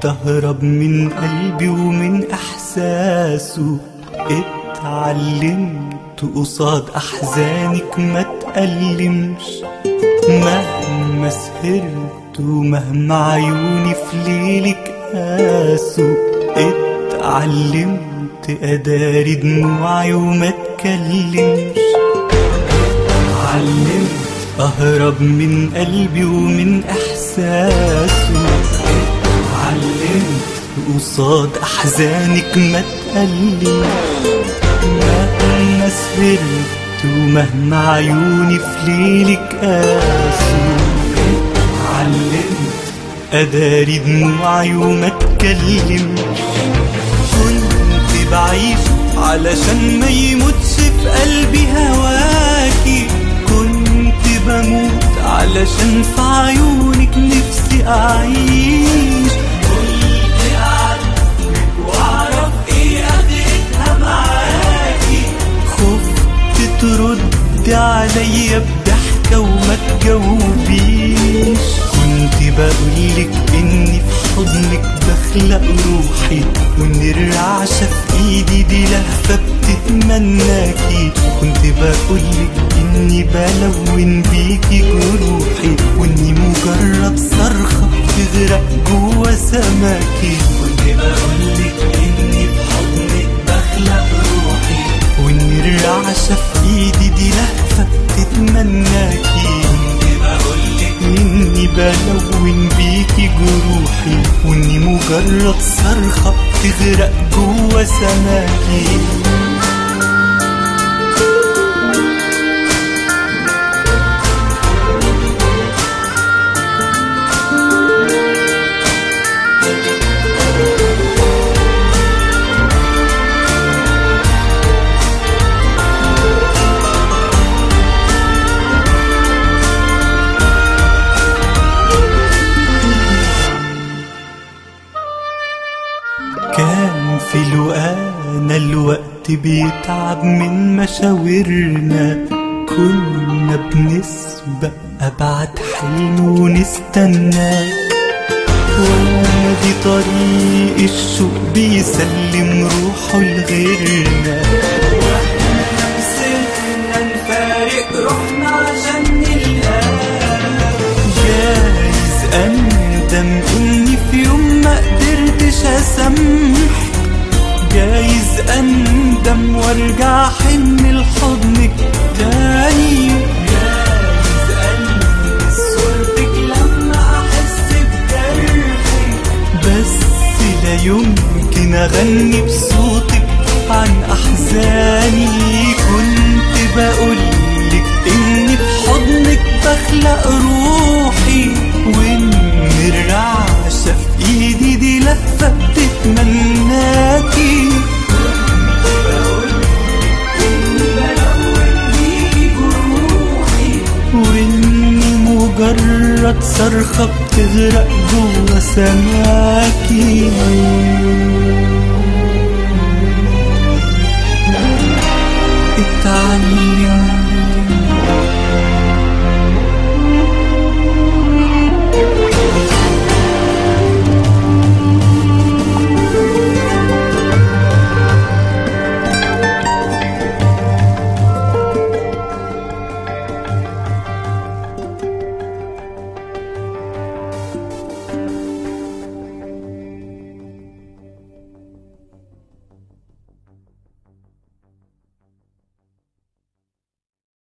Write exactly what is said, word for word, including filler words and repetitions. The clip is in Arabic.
تهرب من قلبي ومن احساسه، اتعلمت قصاد احزانك ما تألمش. مهما سهرت ومهما عيوني في ليلك قاسوا، اتعلمت اداري دموعي وما اتكلمش. اتعلمت اهرب من قلبي ومن احساسه، اتعلمت قصاد احزانك ما تألمش. مهما سهرت ومهما عيوني في ليلك قاسوا، اتعلمت اداري دموعي وما اتكلمش. كنت بعيش علشان ما يموتش في قلبي هواكي، كنت بموت علشان في عيونك نفسي اعيش. قلت اعرفك واعرف ايه اخرتها معاكي، خفت تردي عليا بضحكة وما تجاوبيش. كنت بقولك اني في حضنك بخلق روحي، وان الرعشة في ايدي دي لهفة بتتمناكي. كنت بقولك اني بلون بيكي جروحي، واني مجرد صرخة تغرق جوا سماكي. كنت بقولك اني في حضنك بخلق روحي، وان الرعشة في ايدي دي لهفة بتتمناكي. إني بلون بيكي جروحي، وإني مجرد صرخة بتغرق جوا سماكي. كان في لقانا الوقت بيتعب من مشاورنا، كنا بنسبق أبعد حلم ونستناه. وادي طريق الشوق بيسلم روحه لغيرنا، واحنا نفسنا نفارق روحنا عشان نلقاه. جايز أندم إني في يوم ما قدرتش أسامحك، جايز أندم وارجع حن لحضنك تاني. جايز ألمس صورتك لما أحس بجرحك، بس لا يمكن أغني بصوتك عن أحزاني. كنت بقولك إني في حضنك بخلق روحي، وإن الرعشة في إيدي دي لهفة بتتمناكي. كنت بقولك إني بلون بيكي جروحي، وإني مجرد صرخة بتغرق جوا سماكي.